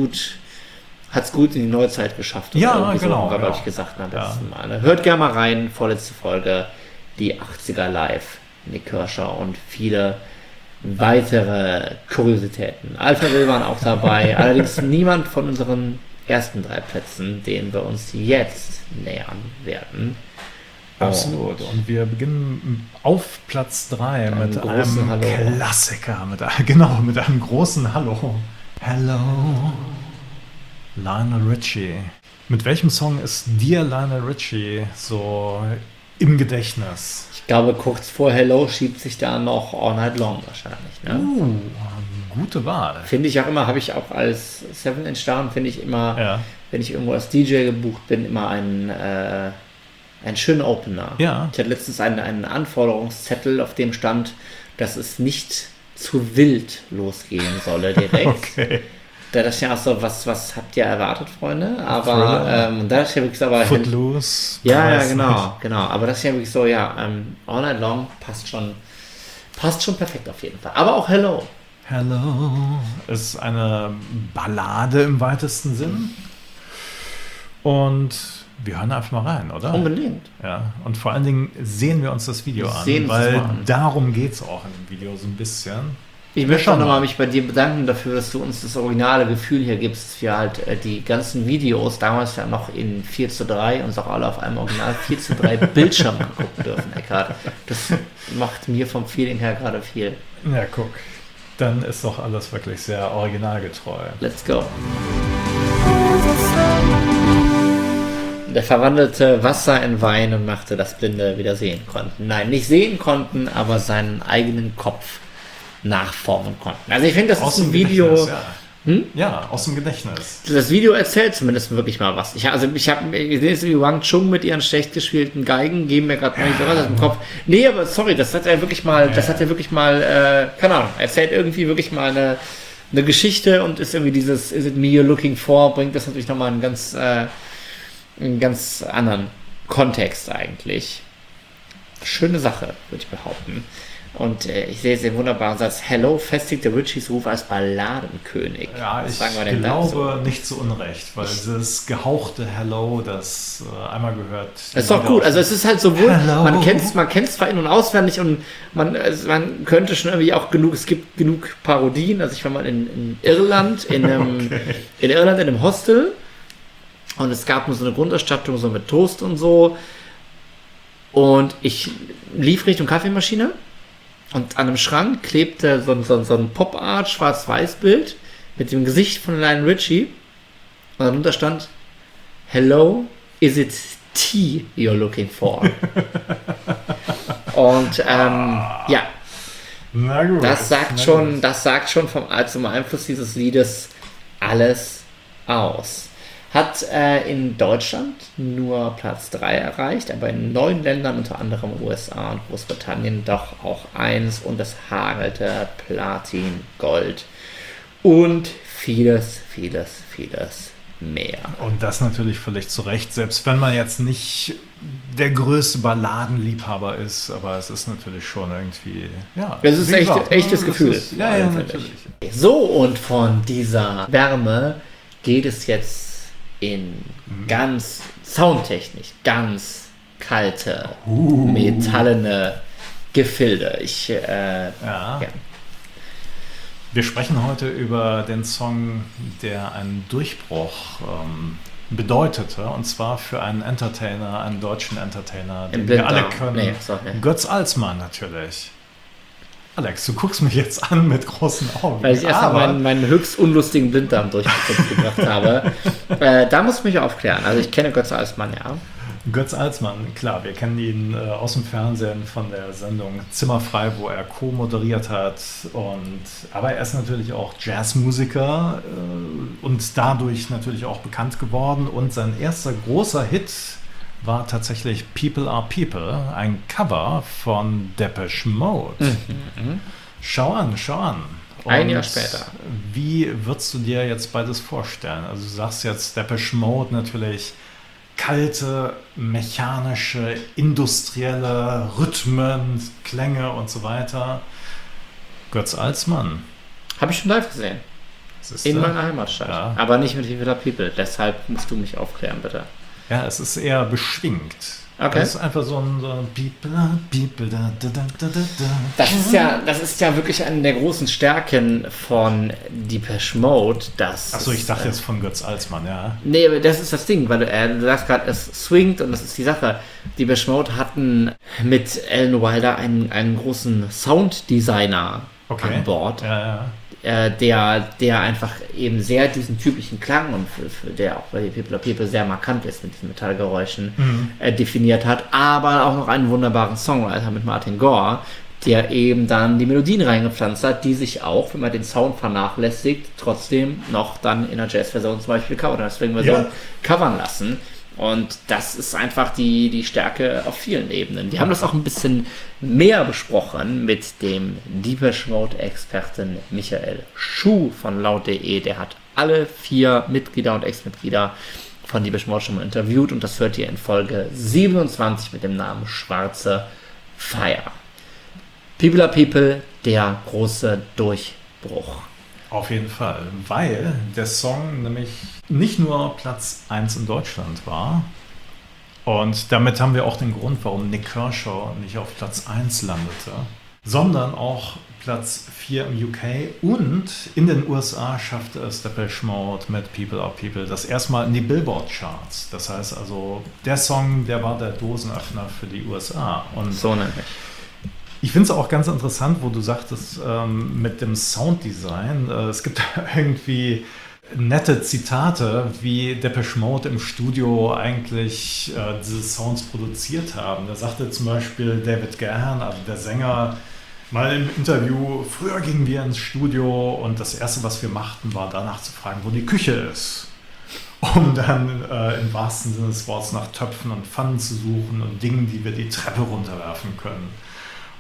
hat es gut in die Neuzeit geschafft. Ja, genau. So, glaube ich, gesagt beim letzten Mal. Ne? Hört gerne mal rein, vorletzte Folge, die 80er Live, Nick Kershaw und viele weitere Kuriositäten. Alpha Will waren auch dabei, allerdings niemand von unseren ersten 3 Plätzen, denen wir uns jetzt nähern werden. Absolut. Und wir beginnen auf Platz 3 mit einem Klassiker, mit einem großen Hallo. Hello. Lionel Richie. Mit welchem Song ist dir Lionel Richie so im Gedächtnis? Ich glaube, kurz vor Hello schiebt sich da noch All Night Long wahrscheinlich. Ne? Gute Wahl. Finde ich auch immer, habe ich auch als 7-Inch Down, finde ich immer, wenn ich irgendwo als DJ gebucht bin, immer einen schönen Opener. Ja. Ich hatte letztens einen Anforderungszettel, auf dem stand, dass es nicht zu wild losgehen solle direkt. Okay. Da dachte ich ja auch so, was habt ihr erwartet, Freunde? Aber da dachte ich ja wirklich so, aber Footloose. Ja, genau. Aber das ist ja wirklich so, All Night Long passt schon perfekt auf jeden Fall. Aber auch Hello. Hello ist eine Ballade im weitesten Sinn. Und wir hören einfach mal rein, oder? Unbedingt. Ja, und vor allen Dingen sehen wir uns das Video an, weil darum geht es auch in dem Video so ein bisschen. Ich möchte auch nochmal mich bei dir bedanken dafür, dass du uns das originale Gefühl hier gibst, dass wir halt die ganzen Videos, damals ja noch in 4:3 uns auch alle auf einem Original 4:3 Bildschirm gucken dürfen, Eckhard. Das macht mir vom Feeling her gerade viel. Ja, guck. Dann ist doch alles wirklich sehr originalgetreu. Let's go. Der verwandelte Wasser in Wein und machte, dass Blinde wieder sehen konnten. Nein, nicht sehen konnten, aber seinen eigenen Kopf nachformen konnten. Also ich finde, das ist ein Video... Ja, aus dem Gedächtnis. Das Video erzählt zumindest wirklich mal was. Ich habe gesehen, wie Wang Chung mit ihren schlecht gespielten Geigen geben mir gerade nicht so was aus dem Kopf. Nee, aber sorry, das hat er wirklich mal, keine Ahnung, erzählt irgendwie wirklich mal eine Geschichte und ist irgendwie dieses Is it me you're looking for, bringt das natürlich nochmal einen ganz anderen Kontext eigentlich. Schöne Sache, würde ich behaupten. Und ich sehe den wunderbaren Satz: Hello festigt der Richies Ruf als Balladenkönig. Ja, ich glaube nicht zu Unrecht, weil dieses gehauchte Hello, das einmal gehört. Das ist doch gut. Also es ist halt sowohl, man kennt zwar in- und auswendig und man könnte schon irgendwie auch es gibt genug Parodien. Also ich war mal in Irland, in einem Hostel und es gab nur so eine Grundausstattung, so mit Toast und so. Und ich lief Richtung Kaffeemaschine. Und an einem Schrank klebte so ein Pop-Art Schwarz-Weiß-Bild mit dem Gesicht von Lionel Richie. Und darunter stand: Hello, is it tea you're looking for? Und ja, na gut, das sagt schon zum Einfluss dieses Liedes alles aus. Hat in Deutschland nur Platz 3 erreicht, aber in 9 Ländern, unter anderem USA und Großbritannien, doch auch 1 und es hagelte Platin, Gold und vieles, vieles, vieles mehr. Und das natürlich völlig zu Recht, selbst wenn man jetzt nicht der größte Balladenliebhaber ist, aber es ist natürlich schon irgendwie, ja. Das ist echtes Gefühl. Ja, natürlich. So, und von dieser Wärme geht es jetzt in ganz soundtechnisch ganz kalte, metallene Gefilde. Ja. Wir sprechen heute über den Song, der einen Durchbruch bedeutete, und zwar für einen deutschen Entertainer, den wir alle können. Götz Alsmann natürlich. Alex, du guckst mich jetzt an mit großen Augen. Weil ich erst meinen höchst unlustigen Blinddarm durchgebracht habe. Da musst du mich aufklären. Also ich kenne Götz Alsmann, ja. Götz Alsmann, klar, wir kennen ihn aus dem Fernsehen von der Sendung Zimmerfrei, wo er co-moderiert hat. Aber er ist natürlich auch Jazzmusiker und dadurch natürlich auch bekannt geworden. Und sein erster großer Hit war tatsächlich People Are People, ein Cover von Depeche Mode. Schau an. Ein Jahr später. Wie würdest du dir jetzt beides vorstellen? Also du sagst jetzt Depeche Mode natürlich kalte, mechanische, industrielle Rhythmen, Klänge und so weiter. Götz Alsmann. Habe ich schon live gesehen. In meiner Heimatstadt. Ja. Aber nicht mit People Are People. Deshalb musst du mich aufklären, bitte. Ja, es ist eher beschwingt. Okay. Es ist einfach so ein People, Das ist ja wirklich eine der großen Stärken von Depeche Mode. Achso, ich dachte jetzt von Götz Alsmann, ja. Nee, aber das ist das Ding, weil du sagst gerade, es swingt und das ist die Sache. Depeche Mode hatten mit Alan Wilder einen großen Sounddesigner an Bord. Ja. Der einfach eben sehr diesen typischen Klang und für der auch bei People Are People sehr markant ist mit diesen Metallgeräuschen definiert hat, aber auch noch einen wunderbaren Songwriter mit Martin Gore, der eben dann die Melodien reingepflanzt hat, die sich auch, wenn man den Sound vernachlässigt, trotzdem noch dann in einer Jazzversion zum Beispiel covern lassen. Und das ist einfach die Stärke auf vielen Ebenen. Wir haben das auch ein bisschen mehr besprochen mit dem Depeche Mode-Experten Michael Schuh von laut.de. Der hat alle 4 Mitglieder und Ex-Mitglieder von Depeche Mode schon mal interviewt und das hört ihr in Folge 27 mit dem Namen Schwarze Feier. People Are People, der große Durchbruch. Auf jeden Fall, weil der Song nämlich nicht nur Platz 1 in Deutschland war. Und damit haben wir auch den Grund, warum Nik Kershaw nicht auf Platz 1 landete, sondern auch Platz 4 im UK und in den USA schaffte es Depeche Mode mit People Are People das erstmal in die Billboard-Charts. Das heißt also, der Song, der war der Dosenöffner für die USA. Und so nämlich. Ich finde es auch ganz interessant, wo du sagtest, mit dem Sounddesign, es gibt irgendwie nette Zitate, wie Depeche Mode im Studio eigentlich diese Sounds produziert haben. Da sagte zum Beispiel David Gahan, also der Sänger, mal im Interview: Früher gingen wir ins Studio und das Erste, was wir machten, war danach zu fragen, wo die Küche ist. Um dann im wahrsten Sinne des Wortes nach Töpfen und Pfannen zu suchen und Dingen, die wir die Treppe runterwerfen können.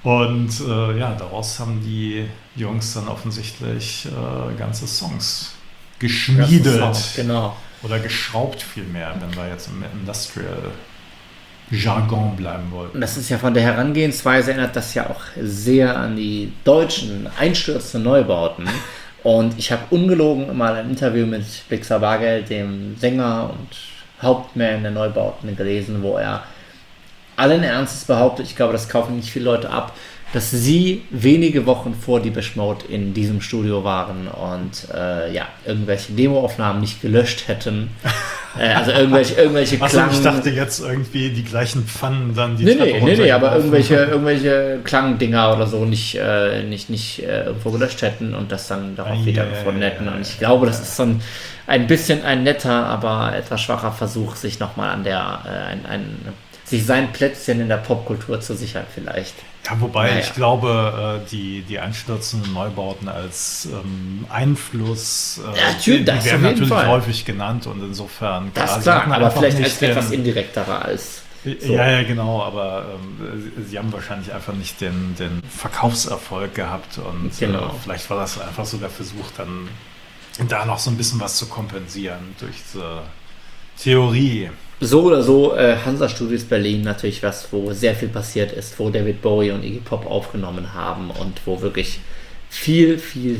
Und daraus haben die Jungs dann offensichtlich ganze Songs geschmiedet. Genau. Oder geschraubt vielmehr, wenn wir jetzt im Industrial-Jargon bleiben wollten. Und das ist ja von der Herangehensweise, erinnert das ja auch sehr an die deutschen einstürzenden Neubauten. Und ich habe ungelogen mal ein Interview mit Blixer Bargeld, dem Sänger und Hauptmann der Neubauten, gelesen, wo er allen Ernstes behauptet, ich glaube, das kaufen nicht viele Leute ab, dass sie wenige Wochen vor Depeche Mode in diesem Studio waren und irgendwelche Demoaufnahmen nicht gelöscht hätten. Also irgendwelche Klang... ich dachte jetzt irgendwie die gleichen Pfannen dann die Treppe runtergelaufen. Aber irgendwelche Klangdinger oder so nicht irgendwo gelöscht hätten und das dann darauf wiedergefunden hätten. Und ich glaube, das ist so ein bisschen ein netter, aber etwas schwacher Versuch, sich nochmal an sich sein Plätzchen in der Popkultur zu sichern vielleicht. Ja, wobei ich glaube, die einstürzenden Neubauten als Einfluss, die werden natürlich häufig genannt und insofern... Das ist klar, aber vielleicht als etwas indirekterer als... So. Ja, genau, aber sie haben wahrscheinlich einfach nicht den Verkaufserfolg gehabt und vielleicht war das einfach so der Versuch, dann da noch so ein bisschen was zu kompensieren durch diese Theorie. So oder so, Hansa Studios Berlin natürlich was, wo sehr viel passiert ist, wo David Bowie und Iggy Pop aufgenommen haben und wo wirklich viel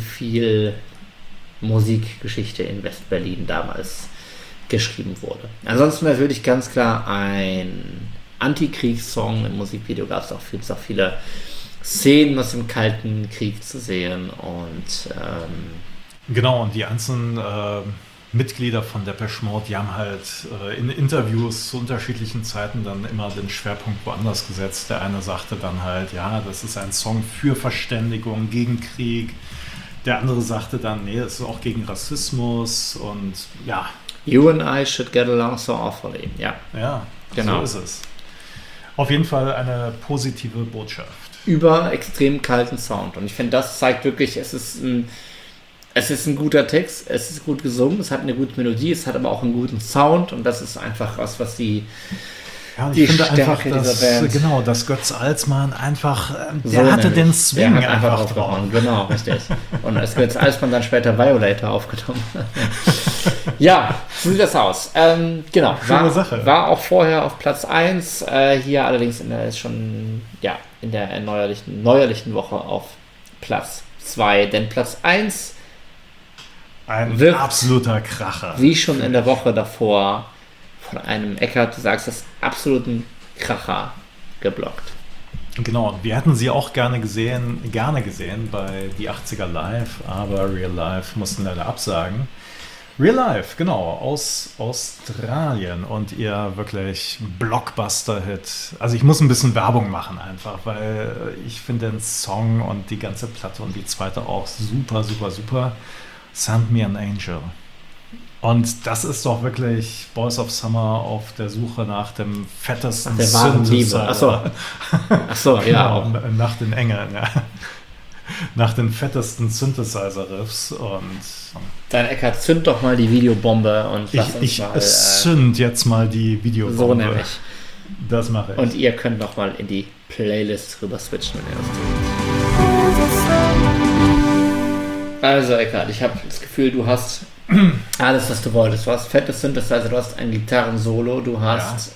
Musikgeschichte in West-Berlin damals geschrieben wurde. Ansonsten natürlich ganz klar ein Antikriegssong. Im Musikvideo gab es auch viele Szenen aus dem Kalten Krieg zu sehen und genau, und die einzelnen Mitglieder von Depeche Mode, die haben halt in Interviews zu unterschiedlichen Zeiten dann immer den Schwerpunkt woanders gesetzt. Der eine sagte dann halt, ja, das ist ein Song für Verständigung, gegen Krieg. Der andere sagte dann, nee, es ist auch gegen Rassismus und ja. You and I should get along so awfully. Ja, genau. So ist es. Auf jeden Fall eine positive Botschaft. Über extrem kalten Sound. Und ich finde, das zeigt wirklich, es ist ein guter Text, es ist gut gesungen, es hat eine gute Melodie, es hat aber auch einen guten Sound und das ist einfach was die ich finde einfach, dass Götz Alsmann einfach, der hatte nämlich den Swing einfach aufgehauen. Genau, richtig. Und als Götz Alsmann dann später Violator aufgenommen hat. Ja, so sieht das aus. Genau, war auch vorher auf Platz 1, hier allerdings in der neuerlichen Woche auf Platz 2, denn Platz 1 ein absoluter Kracher. Wie schon in der Woche davor von einem Eckart, du sagst das, absoluten Kracher geblockt. Genau, und wir hätten sie auch gerne gesehen bei Die 80er Live, aber Real Life mussten leider absagen. Real Life, genau, aus Australien und ihr wirklich Blockbuster-Hit. Also ich muss ein bisschen Werbung machen einfach, weil ich finde den Song und die ganze Platte und die zweite auch super, super, super. Send Me an Angel. Und das ist doch wirklich Boys of Summer auf der Suche nach dem fettesten Synthesizer. Achso, ja. Genau, nach den Engeln, ja. Nach den fettesten Synthesizer-Riffs und... Dann Eckart, zünd doch mal die Videobombe und lass uns mal... Ich zünd jetzt mal die Videobombe. So nämlich. Das mache ich. Und ihr könnt noch mal in die Playlist rüber switchen, wenn ihr das tut. Also Eckart, ich habe das Gefühl, du hast alles, was du wolltest. Du hast fette Synthesizer, du hast ein Gitarrensolo, du hast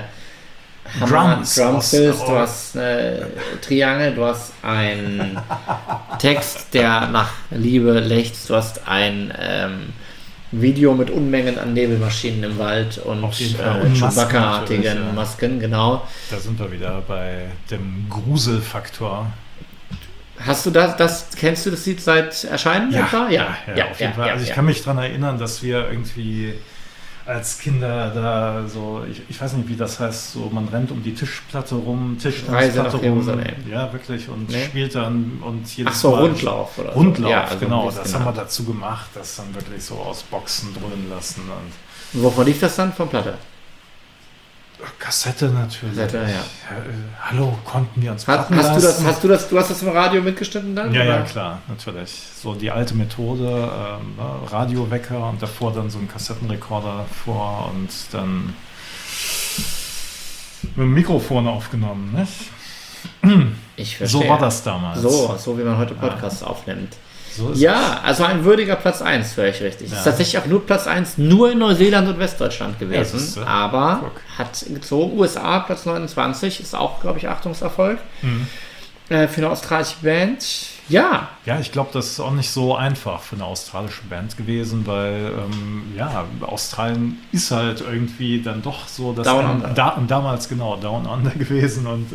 Drumfills, du hast Triangel, du hast einen Text, der nach Liebe lechzt, du hast ein Video mit Unmengen an Nebelmaschinen im Wald und Chewbacca-artigen Masken, genau. Da sind wir wieder bei dem Gruselfaktor. Hast du kennst du das Lied seit Erscheinen? Ja, auf jeden Fall. Also ich kann mich daran erinnern, dass wir irgendwie als Kinder da so, ich weiß nicht, wie das heißt, so man rennt um die Tischplatte rum, Tischtennisplatte rum. Ja, wirklich, und spielt dann und jedes Mal... Rundlauf oder so. Rundlauf, ja, also genau, das haben wir dazu gemacht, das dann wirklich so aus Boxen dröhnen lassen. Und wovon lief das dann? Von Platte? Kassette natürlich. Hallo, konnten wir uns du hast das im Radio mitgeschnitten dann? Ja, klar, natürlich. So die alte Methode, Radiowecker und davor dann so ein Kassettenrekorder vor und dann mit dem Mikrofon aufgenommen, nicht? Ich verstehe. So war das damals. So wie man heute Podcasts aufnimmt. So ist Ja, also ein würdiger Platz 1, höre ich richtig. Ja. Ist tatsächlich auch nur Platz 1, nur in Neuseeland und Westdeutschland Ja, gewesen. das ist, aber guck. hat gezogen. USA, Platz 29, ist auch, glaube ich, Achtungserfolg. Für eine australische Band. Ja, Ja, ich glaube, das ist auch nicht so einfach für eine australische Band gewesen, weil Australien ist halt irgendwie dann doch so das Down Under. damals genau Down Under gewesen und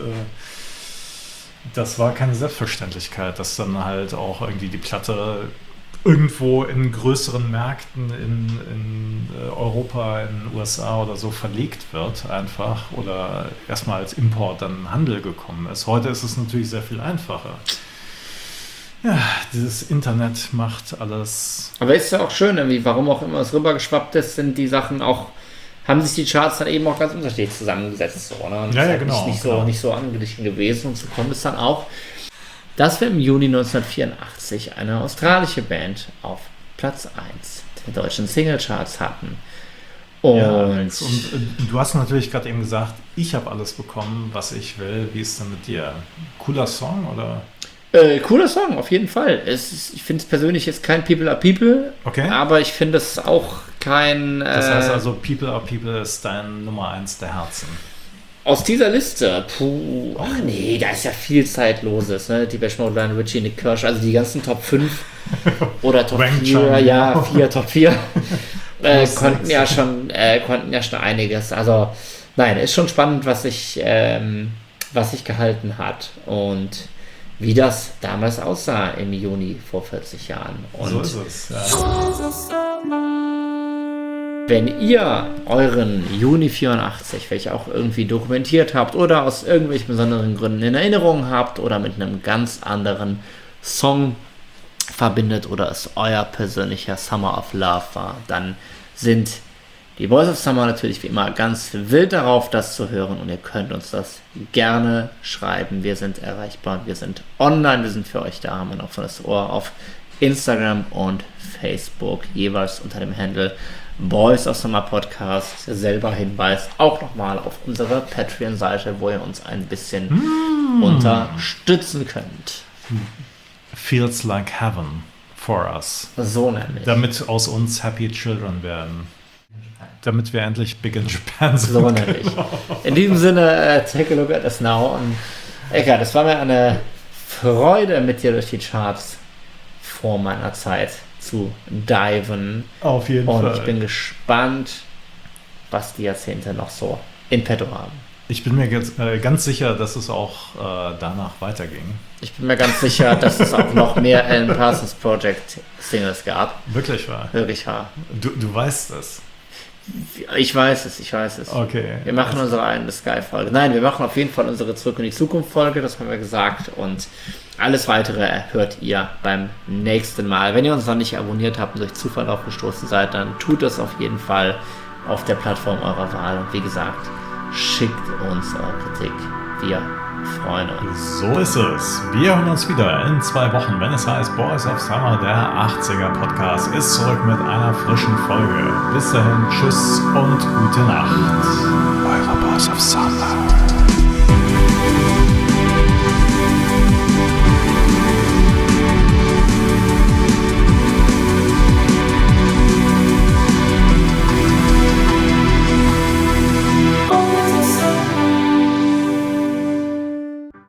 das war keine Selbstverständlichkeit, dass dann halt auch irgendwie die Platte irgendwo in größeren Märkten in Europa, in den USA oder so verlegt wird einfach oder erstmal als Import dann in den Handel gekommen ist. Heute ist es natürlich sehr viel einfacher. Ja, dieses Internet macht alles. aber ist ja auch schön, irgendwie, warum auch immer es rübergeschwappt ist, sind die Sachen auch, haben sich die Charts dann eben auch ganz unterschiedlich zusammengesetzt. So, ne? Und Ja, ist ja, halt genau, nicht genau. so angeglichen gewesen. Und so kommt es dann auch, dass wir im Juni 1984 eine australische Band auf Platz 1 der deutschen Singlecharts hatten. Und, Ja, Alex, und du hast natürlich gerade eben gesagt, ich habe alles bekommen, was ich will. Wie ist denn mit dir? Cooler Song oder? cooler Song, auf jeden Fall. Ich finde es persönlich jetzt kein People are People, Okay. aber ich finde es auch kein... Das heißt also, People are People ist dein Nummer 1 der Herzen. Aus dieser Liste, ach nee, da ist ja viel Zeitloses, ne? Die Depeche Mode, Lionel Richie, Nick Kirsch, also die ganzen Top 5 oder Top Wang 4, Chung, ja, genau. 4, Top 4, Plus konnten sechs. ja schon einiges. Also, nein, ist schon spannend, was sich gehalten hat und wie das damals aussah im Juni vor 40 Jahren. Und So ist es. Ja. wenn ihr euren Juni 84, welcher auch irgendwie dokumentiert habt oder aus irgendwelchen besonderen Gründen in Erinnerung habt oder mit einem ganz anderen Song verbindet oder es euer persönlicher Summer of Love war, dann sind die Boys of Summer natürlich wie immer ganz wild darauf, das zu hören und ihr könnt uns das gerne schreiben. Wir sind erreichbar, wir sind online, wir sind für euch da, haben wir noch von das Ohr auf Instagram und Facebook, jeweils unter dem Handle Boys of Summer Podcast. Selber Hinweis auch nochmal auf unsere Patreon-Seite, wo ihr uns ein bisschen unterstützen könnt. Feels like heaven for us. So nämlich. Damit aus uns Happy Children werden. Damit wir endlich Big in Japan sind. So nämlich. In diesem Sinne, take a look at us now. Und Eckart, es war mir eine Freude, mit dir durch die Charts vor meiner Zeit zu diven. Auf jeden Und Fall. ich bin gespannt, was die Jahrzehnte noch so in petto haben. Ich bin mir jetzt, ganz sicher, dass es auch danach weiterging. Ich bin mir ganz sicher, dass es auch noch mehr Alan Parsons Project Singles gab. Wirklich wahr. Wirklich wahr. Du weißt es. Ich weiß es. Okay. Wir machen unsere eigene Sky-Folge. Nein, wir machen auf jeden Fall unsere Zurück in die Zukunft-Folge, das haben wir gesagt. Und alles Weitere hört ihr beim nächsten Mal. Wenn ihr uns noch nicht abonniert habt und durch Zufall aufgestoßen seid, dann tut das auf jeden Fall auf der Plattform eurer Wahl. Und wie gesagt, schickt uns eure Kritik. Wir freuen uns. So ist es. Wir hören uns wieder in 2 Wochen, wenn es heißt Boys of Summer, der 80er Podcast ist zurück mit einer frischen Folge. Bis dahin, tschüss und gute Nacht. Eure Boys of Summer.